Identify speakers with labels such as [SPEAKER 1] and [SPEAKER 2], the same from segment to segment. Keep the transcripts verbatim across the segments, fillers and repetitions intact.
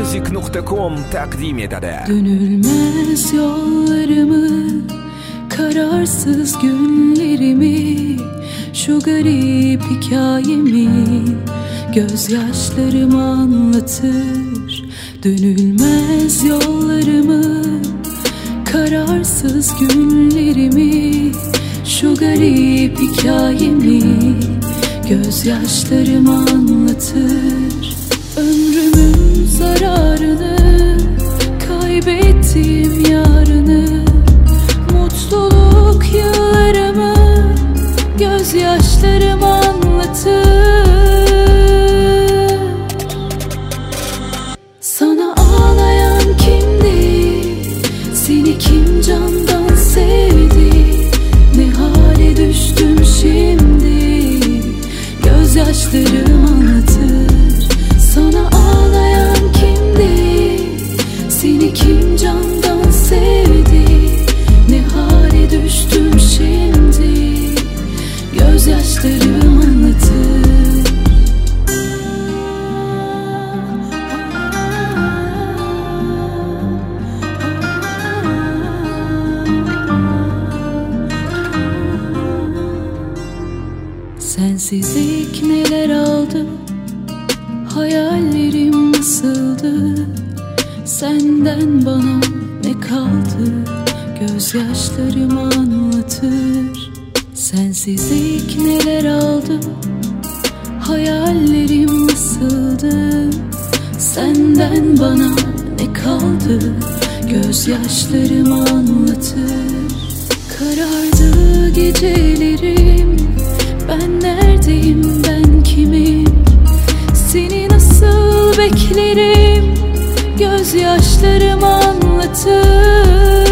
[SPEAKER 1] music nokta com takdim etadi.
[SPEAKER 2] Dönülmez yollarımı, kararsız günlerimi, şu garip hikayemi gözyaşlarım anlatır. Dönülmez yollarımı, kararsız günlerimi, şu garip hikayemi gözyaşlarım anlatır. Ömrümün zararını, kaybettiğim yarını, mutluluk yıllarımı gözyaşlarım anlatır. Sana ağlayan kimdi? Seni kim candan sevdi? Ne hale düştüm şimdi? Gözyaşlarım anlatır. Sana ağlayan kimdi? Seni kim candan sevdi? Ne hale düştüm şimdi? Gözyaşlarım anlatır. Sensizlik neler aldı, hayallerim nasıldı? Senden bana ne kaldı? Gözyaşlarım anlatır. Sensizlik neler aldı, hayallerim nasıldı? Senden bana ne kaldı? Gözyaşlarım anlatır. Karardı gecelerim, ben neredeyim, ben kimim? Seni nasıl beklerim? Gözyaşlarım anlatır.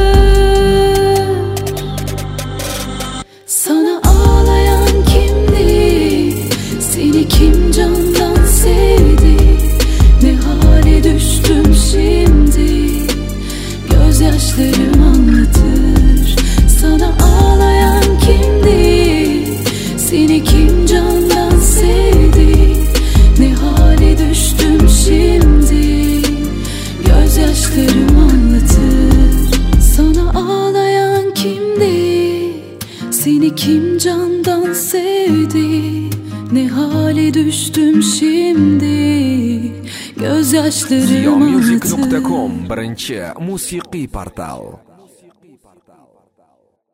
[SPEAKER 2] Sana ağlayan kimdi? Seni kim candan sevdi? Ne hale düştüm şimdi? Gözyaşlarım anlatır. Sana ağlayan kimdi? Seni kim candan sevdi? Ne hale düştüm şimdi? Gözyaşlarım anlatır. Sana ağlayan kimdi? Seni kim candan sevdi? Ne hale düştüm şimdi? Gözyaşlarım anlatır.
[SPEAKER 1] music nokta com birinchi musiqiy portal.